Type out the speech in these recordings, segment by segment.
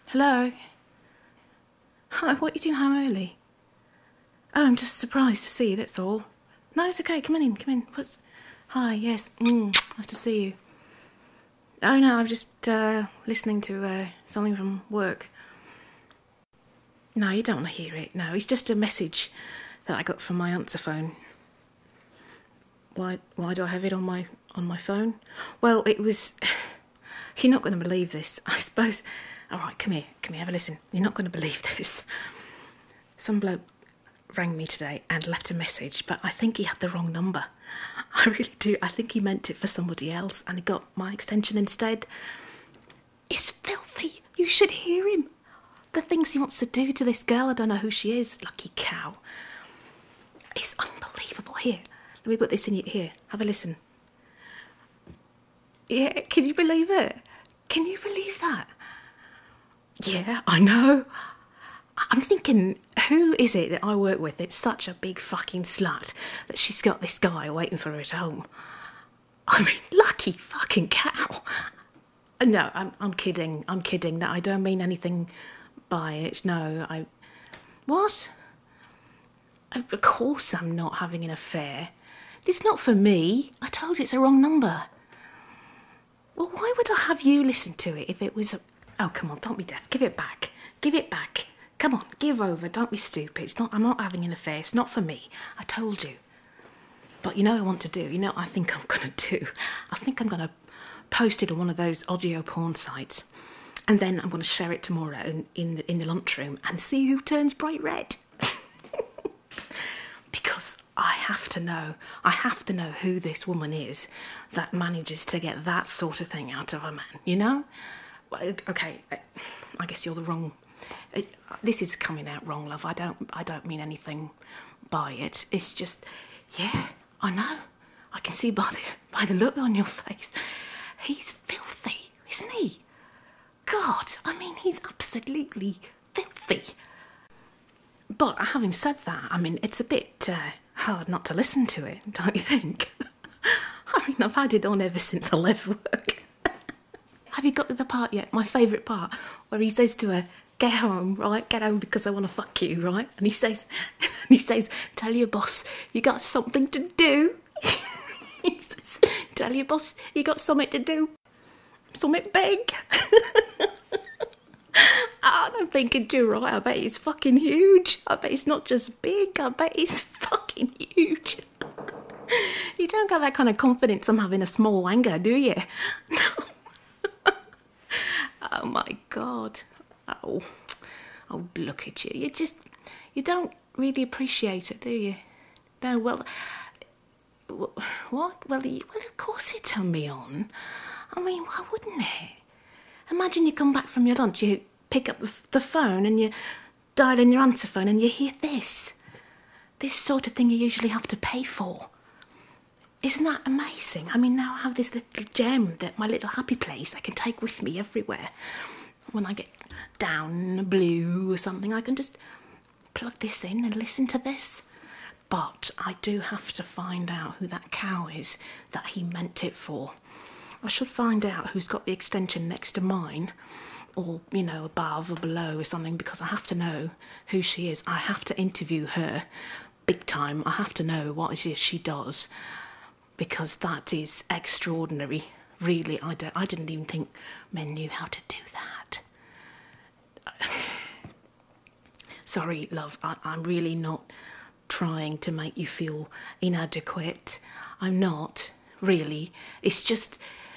Hello? Hi, what are you doing home early? Oh, I'm just surprised to see you, that's all. No, it's okay, come in. Hi, yes, nice to see you. Oh no, I'm just listening to something from work. No, you don't want to hear it, no, it's just a message that I got from my answer phone. Why do I have it on my phone? Well, it was... You're not going to believe this, I suppose. All right, come here, have a listen. You're not going to believe this. Some bloke rang me today and left a message, but I think he had the wrong number. I really do. I think he meant it for somebody else and he got my extension instead. It's filthy. You should hear him. The things he wants to do to this girl, I don't know who she is. Lucky cow. It's unbelievable. Here, let me put this in your ear. Have a listen. Yeah, can you believe it? Can you believe that? Yeah, I know. I'm thinking, who is it that I work with that's such a big fucking slut that she's got this guy waiting for her at home? I mean, lucky fucking cow. No, I'm kidding. No, I don't mean anything by it. No, What? Of course I'm not having an affair. This is not for me. I told you it's a wrong number. Well, why would I have you listen to it if it was a... Oh, come on, don't be deaf. Give it back. Come on, give over. Don't be stupid. I'm not having an affair. It's not for me. I told you. But you know what I want to do? You know what I think I'm going to do? I think I'm going to post it on one of those audio porn sites. And then I'm going to share it tomorrow in the lunchroom and see who turns bright red. Because I have to know who this woman is that manages to get that sort of thing out of a man, you know? Okay, I guess you're the wrong... This is coming out wrong, love. I don't mean anything by it. It's just, yeah, I know. I can see by the look on your face. He's filthy, isn't he? God, I mean, he's absolutely filthy. But having said that, I mean, it's a bit hard not to listen to it, don't you think? I mean, I've had it on ever since I left work. Have you got to the part yet? My favourite part, where he says to her, "Get home, right? Get home because I want to fuck you, right?" And he says, "Tell your boss you got something to do." He says, "Tell your boss you got something to do. Something big." I'm thinking too, right? I bet he's fucking huge. I bet he's not just big. I bet he's fucking huge. You don't got that kind of confidence I'm having a small wanker, do you? No. Oh my God. Oh, look at you. You don't really appreciate it, do you? No, well, what? Well, of course it turned me on. I mean, why wouldn't it? Imagine you come back from your lunch, you pick up the phone and you dial in your answer phone and you hear this. This sort of thing you usually have to pay for. Isn't that amazing? I mean, now I have this little gem, that my little happy place I can take with me everywhere. When I get down blue or something, I can just plug this in and listen to this. But I do have to find out who that cow is that he meant it for. I should find out who's got the extension next to mine, or, you know, above or below or something, because I have to know who she is. I have to interview her big time. I have to know what it is she does, because that is extraordinary. Really, I didn't even think men knew how to do that. Sorry, love, I'm really not trying to make you feel inadequate. I'm not, really. It's just...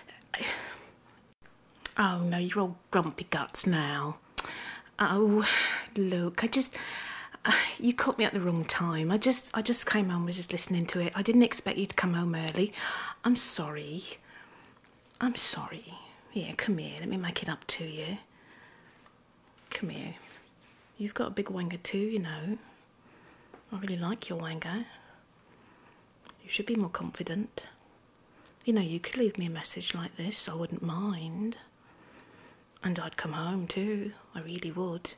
Oh no, you're all grumpy guts now. Oh, look, you caught me at the wrong time. I just came home, was just listening to it. I didn't expect you to come home early. I'm sorry. Yeah, come here, let me make it up to you. Come here. You've got a big wanker too, you know. I really like your wanker. You should be more confident. You know, you could leave me a message like this, I wouldn't mind. And I'd come home too, I really would.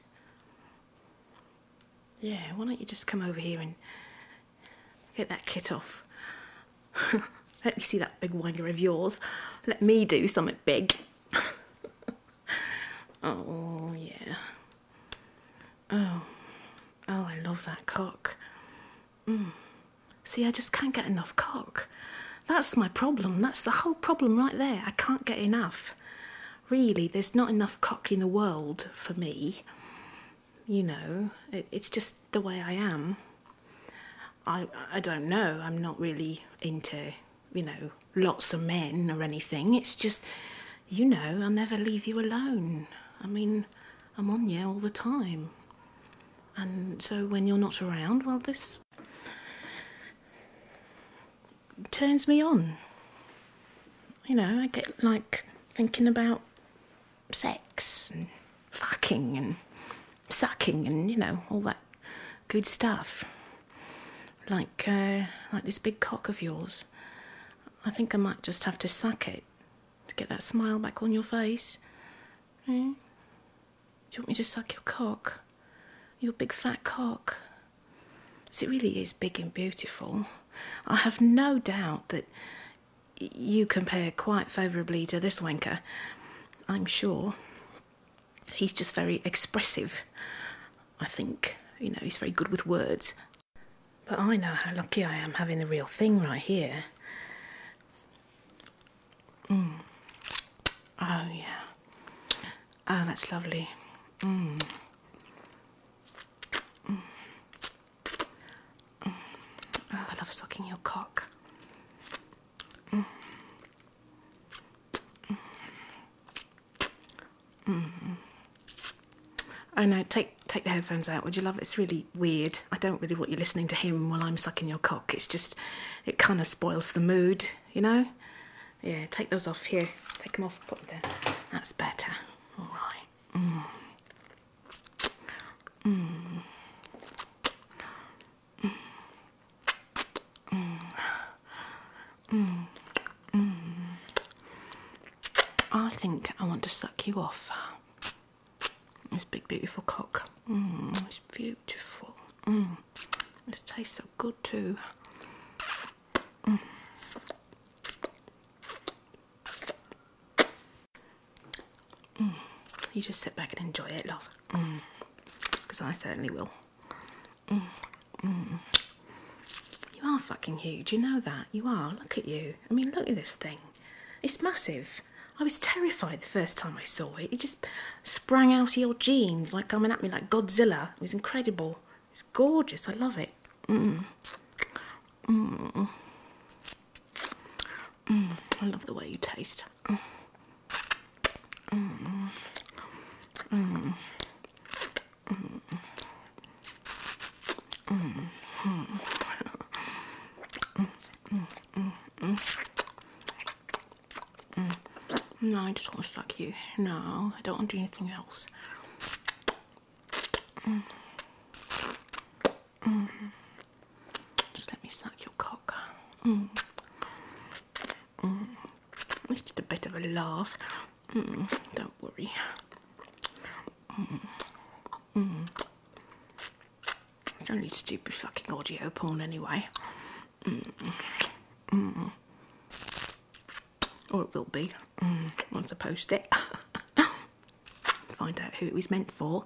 Yeah, why don't you just come over here and get that kit off. Let me see that big wanker of yours. Let me do something big. Oh, yeah. Oh, I love that cock. See, I just can't get enough cock. That's my problem. That's the whole problem right there. I can't get enough. Really, there's not enough cock in the world for me. You know, it's just the way I am. I don't know. I'm not really into, lots of men or anything. It's just, I'll never leave you alone. I mean, I'm on you all the time. And so when you're not around, well, this turns me on. I get like thinking about sex and fucking and sucking and, all that good stuff. Like this big cock of yours. I think I might just have to suck it to get that smile back on your face. Do you want me to suck your cock? Your big fat cock? So it really is big and beautiful. I have no doubt that you compare quite favourably to this wanker. I'm sure. He's just very expressive, I think. He's very good with words. But I know how lucky I am having the real thing right here. Oh, yeah. Oh, that's lovely. Oh, I love sucking your cock. Oh no, take the headphones out, would you, love? It's really weird. I don't really want you listening to him while I'm sucking your cock. It's just, it kind of spoils the mood, Yeah, take those off. Here, take them off, put them there. That's better. All right. I think I want to suck you off. This big, beautiful cock. It's beautiful. This tastes so good too. You just sit back and enjoy it, love. Because I certainly will. You are fucking huge, you know that. You are. Look at you. I mean, look at this thing. It's massive. I was terrified the first time I saw it. It just sprang out of your jeans, like coming at me like Godzilla. It was incredible. It's gorgeous. I love it. I love the way you taste. No, I just want to suck you. No, I don't want to do anything else. Just let me suck your cock. It's just a bit of a laugh. Don't worry. It's only stupid fucking audio porn anyway. Or it will be, once I post it. Find out who it was meant for.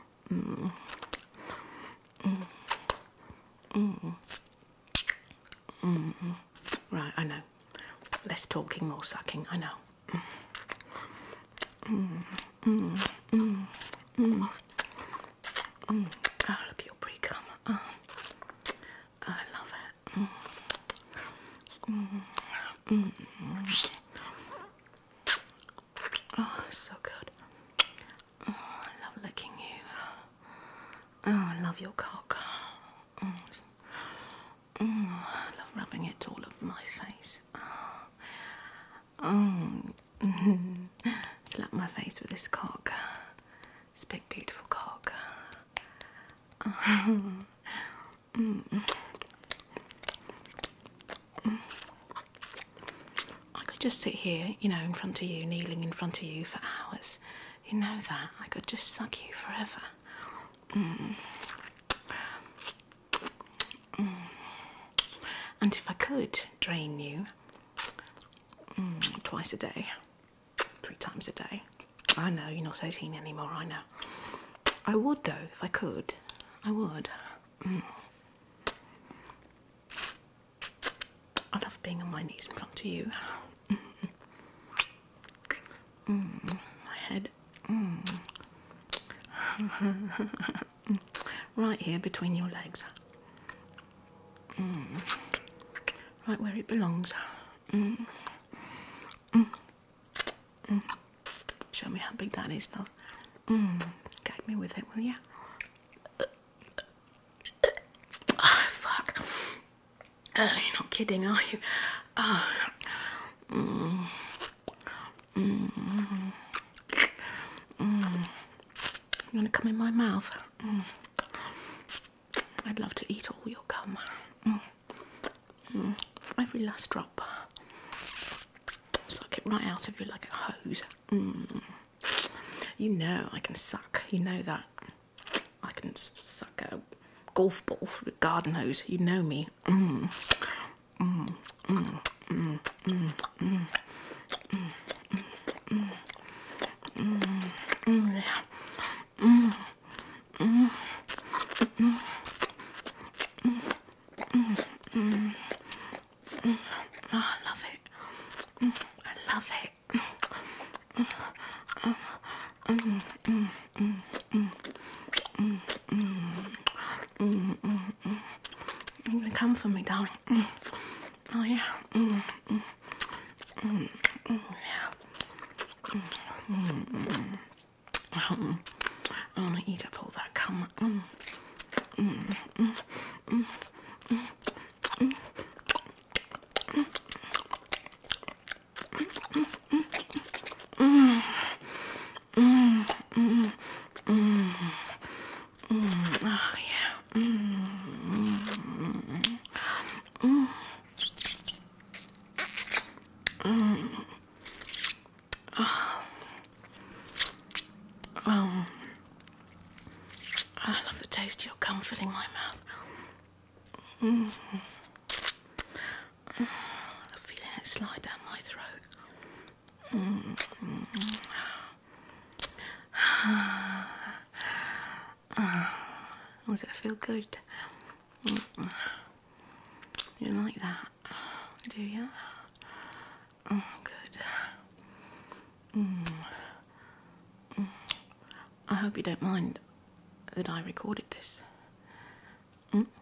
Right, I know. Less talking, more sucking, I know. Oh, look at your pre-cum. Oh, I love it. Oh, it's so good. Oh, I love licking you. Oh, I love your cock. I love rubbing it all over my face. Slap my face with this cock. This big, beautiful cock. I could just sit here, in front of you, kneeling in front of you for hours. You know that. I could just suck you forever. And if I could drain you twice a day, 3 times a day, I know, you're not 18 anymore, I know. I would, though, if I could. I would. I love being on my knees in front of you. My head. Right here between your legs. Right where it belongs. Show me how big that is, love. Gag me with it, will you? Oh, fuck. You're not kidding, are you? Oh. You want to come in my mouth? I'd love to eat all your cum. Every last drop. Suck it right out of you like a hose. You know I can suck. You know that. I can suck a golf ball through a garden hose. You know me. Oh, I love it. I love it. You're gonna come for me, darling. Oh yeah. Yeah. I want to eat up all that cum. Oh yeah. I love the taste of your cum filling my mouth. I'm feeling it slide down my throat. Does it feel good? You like that? Do you? Oh, good. I hope you don't mind that I recorded this.